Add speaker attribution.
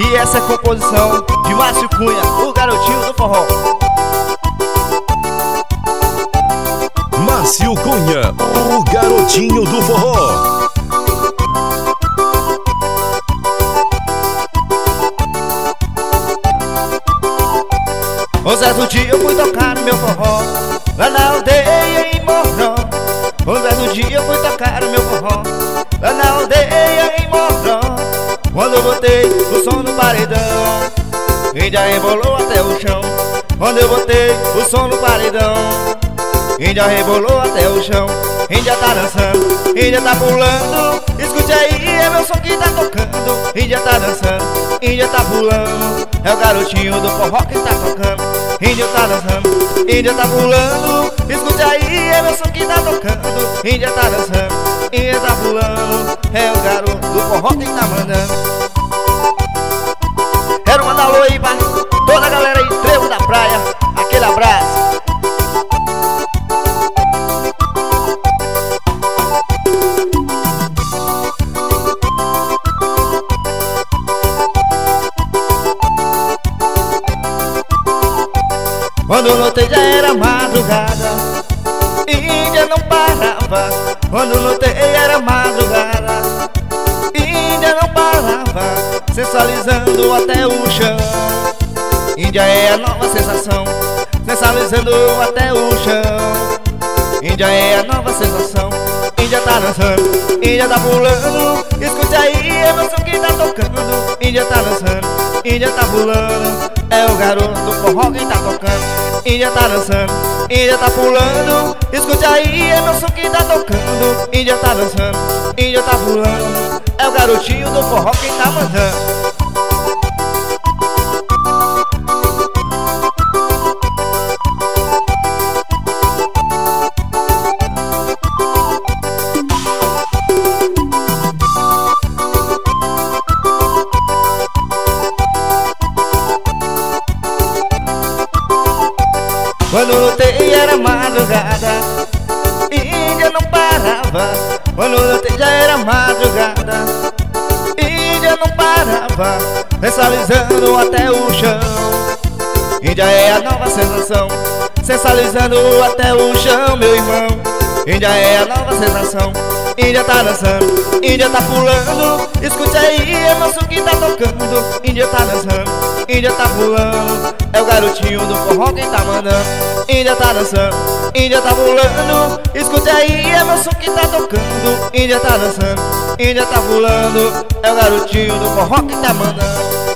Speaker 1: E essa é a composição de Márcio Cunha, o garotinho do forró.
Speaker 2: Márcio Cunha, o garotinho do forró.
Speaker 1: Um certo dia eu fui tocar o meu forró lá na aldeia em Morró. Um certo dia eu fui tocar o meu forró lá na aldeia em Morró. Quando eu botei o som no paredão, Índia rebolou até o chão. Quando eu botei o som no paredão, Índia rebolou até o chão. Índia tá dançando, Índia tá pulando. Escute aí, é meu som que tá tocando. Índia tá dançando, Índia tá pulando. É o garotinho do forró que tá tocando. Índia tá dançando, Índia tá pulando. Escute aí, é meu som que tá tocando. Índia tá dançando, Índia tá pulando. É o garoto do forró que tá mandando. Quero mandar alô aí pra toda a galera aí, Trevo da Praia. Aquele abraço. Quando eu notei já era madrugada, Índia não parava. Quando eu notei era madrugada, Índia não parava, sensualizando até o chão. Índia é a nova sensação, sensualizando até o chão. Índia é a nova sensação. Índia tá dançando, Índia tá pulando. Escute aí, é meu som que tá tocando. Índia tá dançando, Índia tá pulando. É o garoto do forró que tá tocando. Índia tá dançando, Índia tá pulando. Escute aí, é meu som que tá tocando. Índia tá dançando, Índia tá pulando. É o garotinho do forró que tá mandando. Quando eu notei era madrugada, Índia não parava. Quando eu notei já era madrugada, Índia não parava, sensualizando até o chão. Índia é a nova sensação, sensualizando até o chão, meu irmão. Índia é a nova sensação. Índia tá dançando, Índia tá pulando. Escute aí, é meu som que tá tocando. Índia tá dançando, Índia tá pulando. É o garotinho do forró quem tá mandando. Índia tá dançando, Índia tá pulando. Escute aí, é meu som que tá tocando. Índia tá dançando, Índia tá pulando. É o garotinho do forró quem tá mandando.